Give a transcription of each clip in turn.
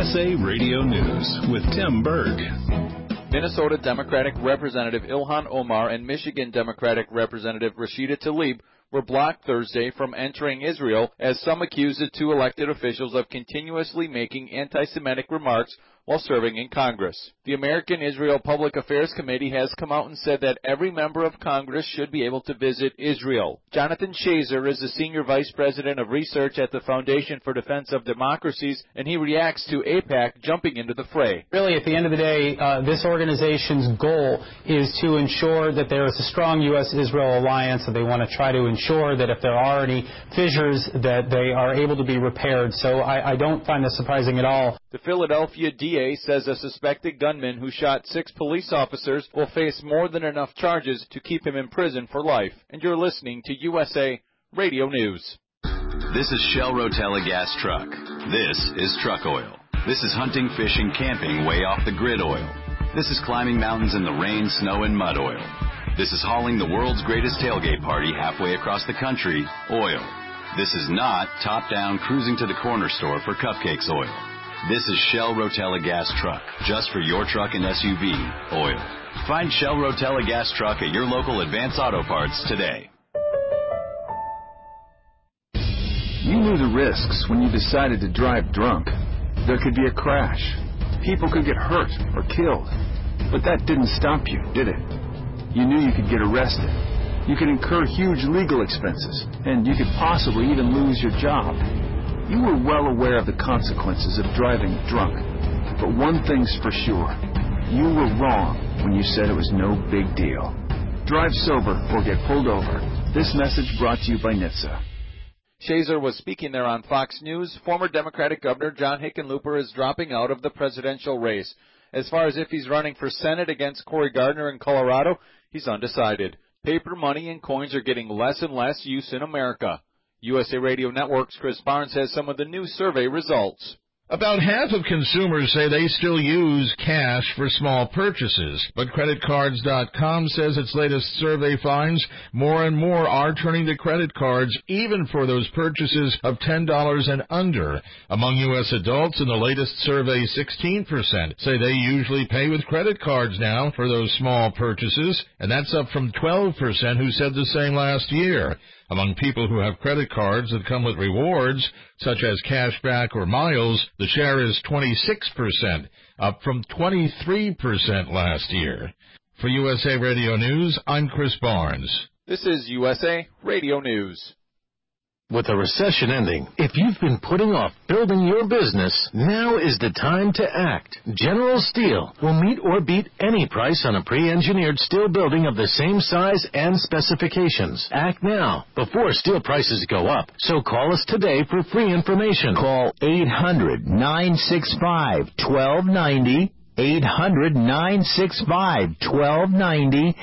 USA Radio News with Tim Berg. Minnesota Democratic Representative Ilhan Omar and Michigan Democratic Representative Rashida Tlaib were blocked Thursday from entering Israel as some accused the two elected officials of continuously making anti-Semitic remarks while serving in Congress. The American Israel Public Affairs Committee has come out and said that every member of Congress should be able to visit Israel. Jonathan Shazer is the Senior Vice President of Research at the Foundation for Defense of Democracies, and he reacts to AIPAC jumping into the fray. Really, at the end of the day, this organization's goal is to ensure that there is a strong U.S.-Israel alliance, and they want to try to ensure that if there are any fissures, that they are able to be repaired. So I don't find this surprising at all. The Philadelphia DA says a suspected gunman who shot 6 police officers will face more than enough charges to keep him in prison for life. And you're listening to USA Radio News. This is Shell Rotella gas truck. This is truck oil. This is hunting, fishing, camping way off the grid oil. This is climbing mountains in the rain, snow, and mud oil. This is hauling the world's greatest tailgate party halfway across the country oil. This is not top-down cruising to the corner store for cupcakes oil. This is Shell Rotella gas truck, just for your truck and SUV oil. Find Shell Rotella gas truck at your local Advance Auto Parts today. You knew the risks when you decided to drive drunk. There could be a crash. People could get hurt or killed. But that didn't stop you, did it? You knew you could get arrested. You could incur huge legal expenses, and you could possibly even lose your job. You were well aware of the consequences of driving drunk. But one thing's for sure. You were wrong when you said it was no big deal. Drive sober or get pulled over. This message brought to you by NHTSA. Shazer was speaking there on Fox News. Former Democratic Governor John Hickenlooper is dropping out of the presidential race. As far as if he's running for Senate against Cory Gardner in Colorado, he's undecided. Paper money and coins are getting less and less use in America. USA Radio Network's Chris Barnes has some of the new survey results. About half of consumers say they still use cash for small purchases, but CreditCards.com says its latest survey finds more and more are turning to credit cards, even for those purchases of $10 and under. Among U.S. adults in the latest survey, 16% say they usually pay with credit cards now for those small purchases, and that's up from 12% who said the same last year. Among people who have credit cards that come with rewards, such as cash back or miles, the share is 26%, up from 23% last year. For USA Radio News, I'm Chris Barnes. This is USA Radio News. With the recession ending, if you've been putting off building your business, now is the time to act. General Steel will meet or beat any price on a pre-engineered steel building of the same size and specifications. Act now, before steel prices go up. So call us today for free information. Call 800-965-1290. 800-965-1290,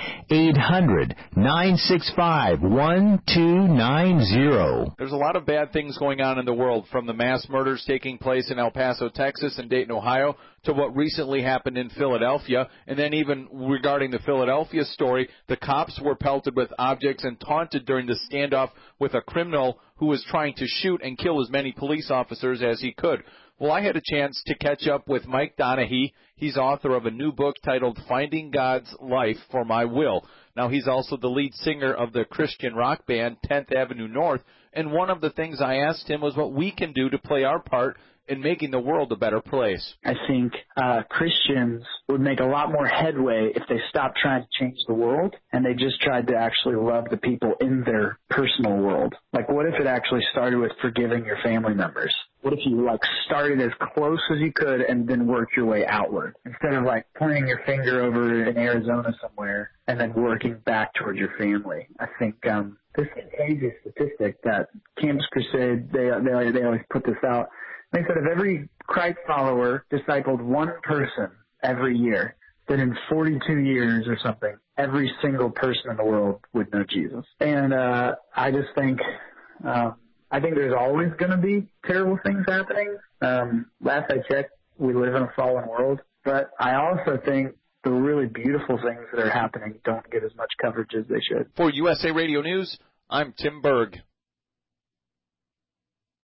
800-965-1290. There's a lot of bad things going on in the world, from the mass murders taking place in El Paso, Texas, and Dayton, Ohio, to what recently happened in Philadelphia. And then even regarding the Philadelphia story, the cops were pelted with objects and taunted during the standoff with a criminal who was trying to shoot and kill as many police officers as he could. Well, I had a chance to catch up with Mike Donaghy. He's author of a new book titled Finding God's Life for My Will. Now, he's also the lead singer of the Christian rock band 10th Avenue North, and one of the things I asked him was what we can do to play our part in making the world a better place. I think Christians would make a lot more headway if they stopped trying to change the world and they just tried to actually love the people in their personal world. Like, what if it actually started with forgiving your family members? What if you, started as close as you could and then worked your way outward, instead of, pointing your finger over in Arizona somewhere and then working back towards your family? I think this contagious statistic that Campus Crusade, they always put this out. They said if every Christ follower discipled one person every year, then in 42 years or something, every single person in the world would know Jesus. And I just think I think there's always going to be terrible things happening. Last I checked, we live in a fallen world. But I also think the really beautiful things that are happening don't get as much coverage as they should. For USA Radio News, I'm Tim Berg.